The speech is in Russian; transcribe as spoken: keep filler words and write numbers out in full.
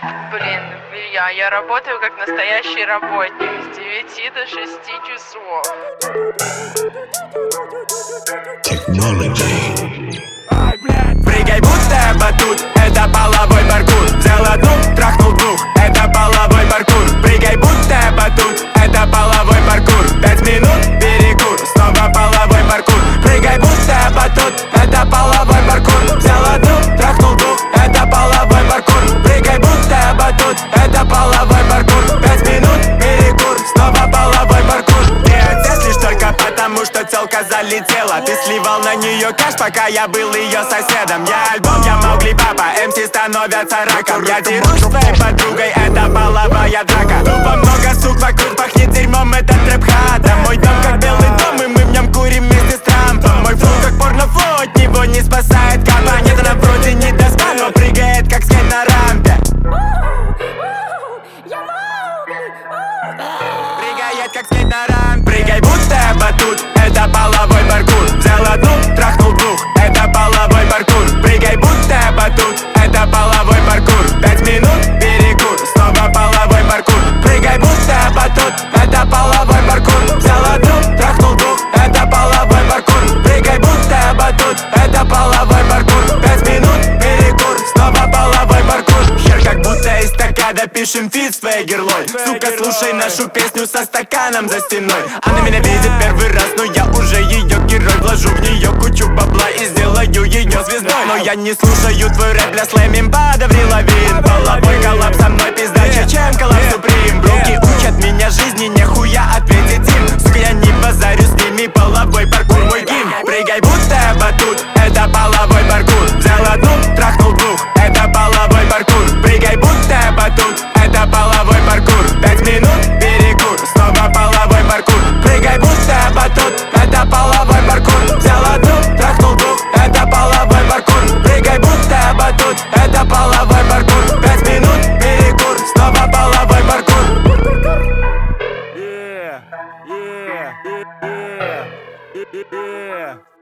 Блин, Илья, я работаю как настоящий работник с девяти до шести часов. Technology. Прыгай будто батут, это половой паркур. Взял одну, трахнул двух, это половой паркур. Прыгай будто батут, это половой паркур. Пять минут, перекур, снова половой паркур. Прыгай будто батут, это половой паркур. Взял одну, трахнул двух, это половой паркур. Прыгай будто батут, это половой паркур. Пять минут, перекур, снова половой паркур. Не отец лишь только потому, что тёлка залетела. Ты сливал на нее кэш, пока я был ее соседом. Я альбом, я Маугли папа, эм си становятся раком. Я дерусь с твоей подругой, это половая драка. Тупо много сук вокруг, пахнет дерьмом, это трэп-хата. Мой дом как белый дом, и мы в нем курим вместе с Трампом. Мой флоу как порнофлоу, от него не спасает капа. Нет, она вроде не доска, но прыгает как скейт на рампе. Прыгает как скейт на рампе. Прыгай будто батут, это половой паркур. Взял одну, трахнул двух, это половой паркур. Прыгай будто батут, это половой паркур. Пять минут, перекур, снова половой паркур. Прыгай будто батут, это половой паркур. Взял одну, трахнул двух, это половой паркур. Прыгай будто батут, это половой паркур. Пять минут, перекур, снова половой паркур. Хер как будто из стакана пишем фит с твоей герлой. Сука, слушай нашу песню со стаканом за стеной. Она меня видит первый раз, но я уже ее герой. Вложу в нее кучу бабла и сделаю ее звездой. Но я не слушаю твой рэп, бля, слэмим бада, Аврил Лавин. Половой коллапс со мной пиздаче, чем коллапс Суприм. Бруки учат меня жизни, нехуя ответить им. Сука, я не базарю с ними, половой паркур мой гимн. Прыгай будто батут, это половой паркур. Взял одну, трахнул двух, это половой паркур. Прыгай будто батут, это половой паркур. Пять минут, перекур, снова половой паркур. Прыгай будто батут, это половой паркур. Взял одну, трахнул двух, это половой паркур. Прыгай будто батут, это половой паркур. Пять минут, перекур, снова половой паркур. Yeah, yeah, yeah, yeah, yeah.